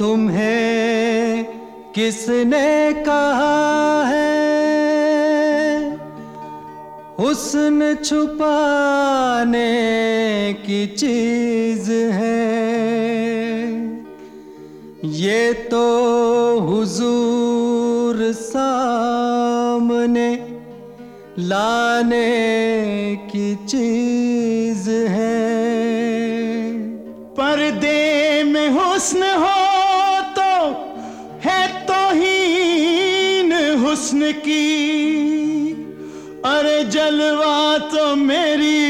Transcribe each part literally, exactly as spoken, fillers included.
तुम्हें किसने कहा है हुस्न छुपाने की चीज है? ये तो हुजूर सामने लाने की चीज है। पर्दे में हुस्न हो तो है तौहीन हुस्न की, अरे जलवा तो मेरी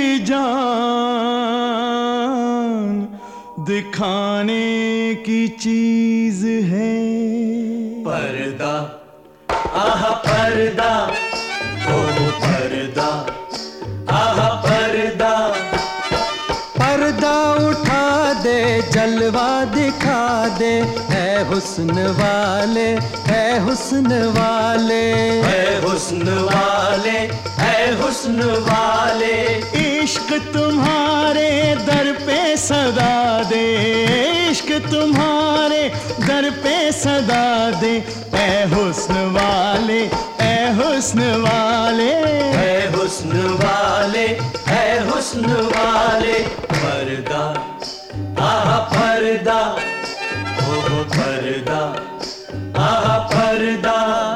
जान दिखाने की चीज है। पर्दा आह पर्दा ओ पर्दा आह पर्दा, पर्दा उठा दे जलवा दिखा दे, है हुस्न वाले है हुस्न वाले है हुस्न वाले है हुस्न वाले। इश्क तुम्हारे दर पे सदा दे, इश्क तुम्हारे दर पे सदा दे, ऐ हुस्न वाले ऐ हुस्न वाले है हुस्न वाले है हुस्न वाले। पर्दा आह पर्दा ओ पर्दा आह पर्दा।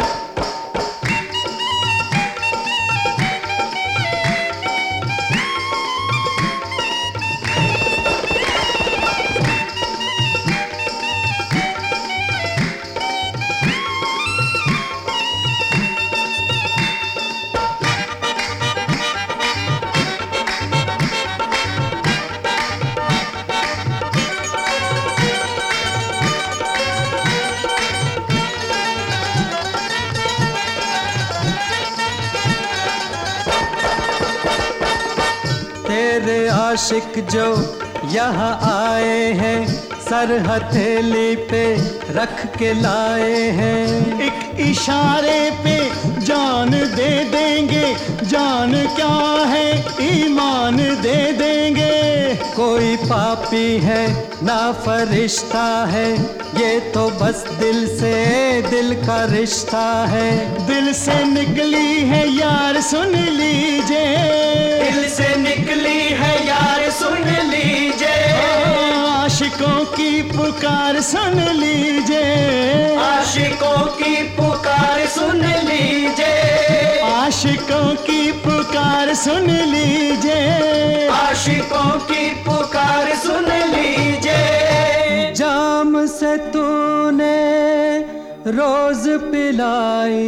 तेरे आशिक जो यहाँ आए हैं, सर हथेली पे रख के लाए हैं। एक इशारे पे जान दे देंगे, जान क्या है ईमान दे देंगे। कोई पापी है ना फरिश्ता है, ये तो बस दिल से दिल का रिश्ता है। दिल से निकली है यार सुन लीजिए, दिल से निकली है यार सुन लीजिए। आशिकों की पुकार सुन लीजिए, आशिकों की पुकार सुन लीजिए। आशिकों की पुकार सुन लीजिए, आशिकों की पुकार सुन लीजिए। जाम से तूने रोज पिलाई,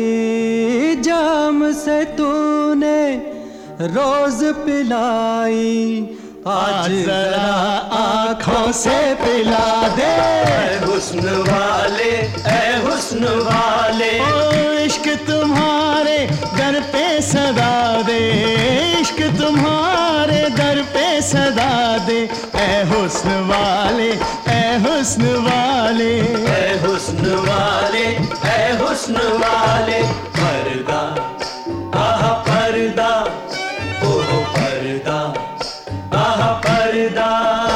जाम से तूने रोज पिलाई, आज जरा आँखों से पिला दे। ऐ हुस्न वाले ऐ हुस्न वाले, ओ इश्क तुम्हारे दर पे सदा दे, इश्क तुम्हारे दर पे सदा दे, ऐ हुस्न वाले ऐ हुस्न वाले ऐ हुस्न वाले ऐ हुस्न वाले। पर्दा आह पर्दा ओ पर्दा आह पर्दा।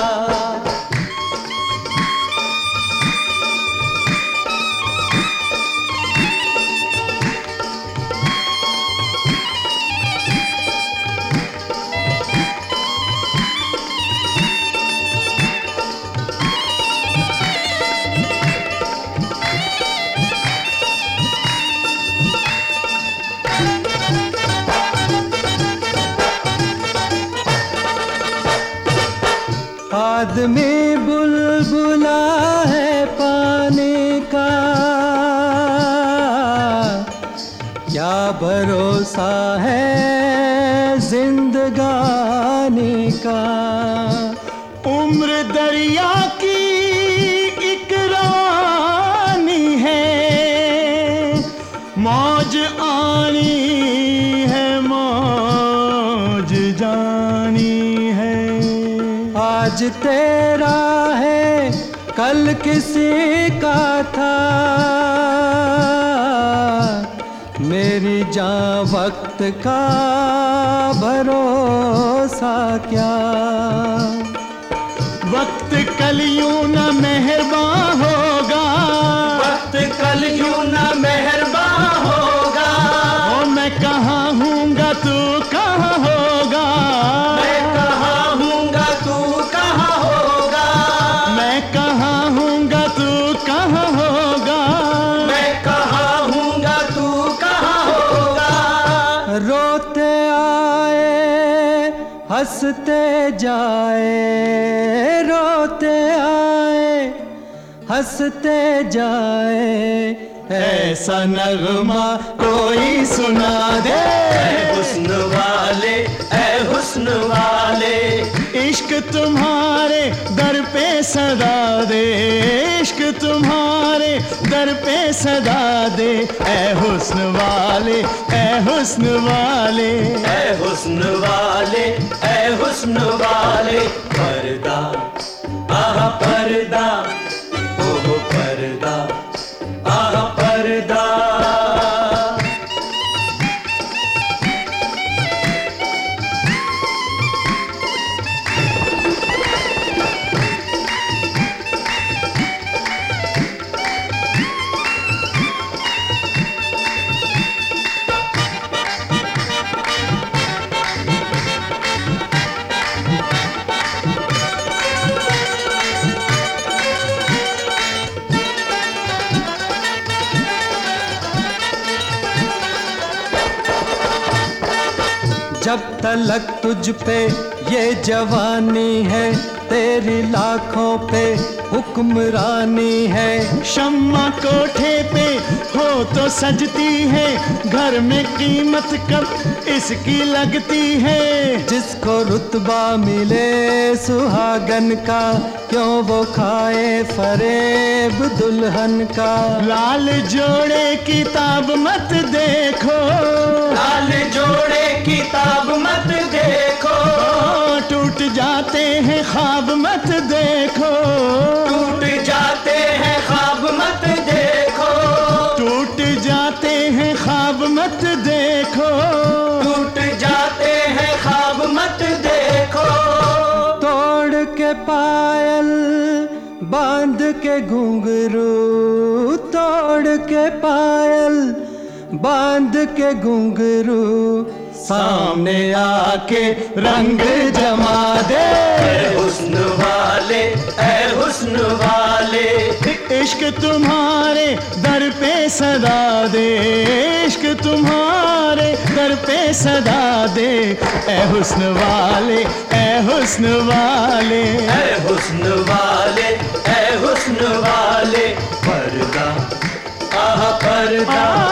आदमी बुलबुला है पानी का, क्या भरोसा है जिंदगानी का। उम्र दरिया की एक रानी है, मौज आनी है मौज जानी है। आज तेरा है कल किसी का था, मेरी जान वक्त का भरोसा क्या। वक्त कल यूं न मेहरबान होगा, हंसते जाए रोते आए, हंसते जाए ऐसा नगमा कोई सुना दे। ऐ हुस्न वाले, ऐ हुस्न वाले, इश्क तुम्हारे दर पे सदा दे, इश्क तुम्हारे दर पे सदा दे। ऐ हुस्न वाले, ऐ हुस्न वाले, ऐ हुस्न वाले, ऐ हुस्न वाले, पर्दा आहा पर्दा, ओहो पर्दा आहा पर्दा। जब तलक तुझ पे ये जवानी है, तेरी लाखों पे हुक्मरानी है। शम्मा कोठे पे हो तो सजती है, घर में कीमत कब इसकी लगती है। जिसको रुतबा मिले सुहागन का, क्यों वो खाए फरेब दुल्हन का। लाल जोड़े किताब मत देखो, लाल जोड़े किताब मत देखो, टूट जाते हैं ख्वाब मत देखो, टूट जाते हैं ख्वाब मत देखो, टूट जाते हैं ख्वाब मत देखो, टूट जाते हैं ख्वाब मत देखो। तोड़ के पायल बांध के घुंघरू, तोड़ के पायल बांध के घुंघरू, सामने आके रंग जमा दे। ऐ हुस्न वाले, ऐ हुस्न वाले, इश्क तुम्हारे दर पे सदा दे, इश्क तुम्हारे दर पे सदा दे। ऐ हुस्न वाले, ऐ हुस्न वाले, ऐ हुस्न वाले, ऐ हुस्न वाले, पर्दा आहा पर्दा।